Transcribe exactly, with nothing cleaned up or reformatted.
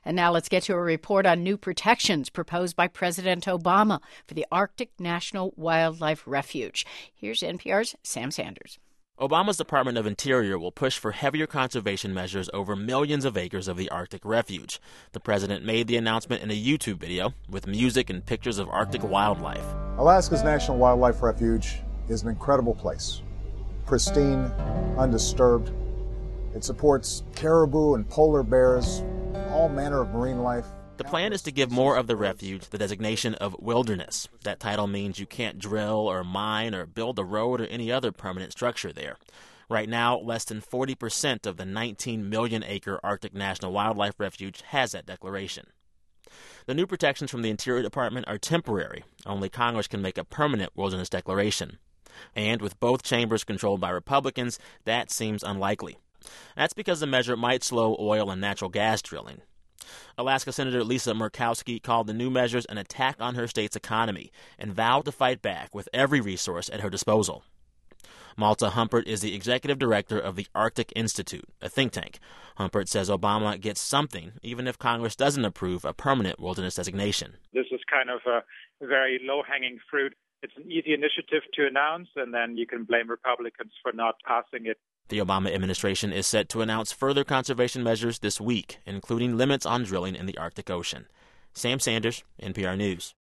And now let's get to a report on new protections proposed by President Obama for the Arctic National Wildlife Refuge. Here's N P R's Sam Sanders. Obama's Department of Interior will push for heavier conservation measures over millions of acres of the Arctic refuge. The president made the announcement in a YouTube video with music and pictures of Arctic wildlife. Alaska's National Wildlife Refuge is an incredible place. Pristine, undisturbed. It supports caribou and polar bears, all manner of marine life. The plan is to give more of the refuge the designation of wilderness. That title means you can't drill or mine or build a road or any other permanent structure there. Right now, less than forty percent of the nineteen million acre Arctic National Wildlife Refuge has that declaration. The new protections from the Interior Department are temporary. Only Congress can make a permanent wilderness declaration. And with both chambers controlled by Republicans, that seems unlikely. That's because the measure might slow oil and natural gas drilling. Alaska Senator Lisa Murkowski called the new measures an attack on her state's economy and vowed to fight back with every resource at her disposal. Malta Humpert is the executive director of the Arctic Institute, a think tank. Humpert says Obama gets something even if Congress doesn't approve a permanent wilderness designation. This is kind of a very low-hanging fruit. It's an easy initiative to announce, and then you can blame Republicans for not passing it. The Obama administration is set to announce further conservation measures this week, including limits on drilling in the Arctic Ocean. Sam Sanders, N P R News.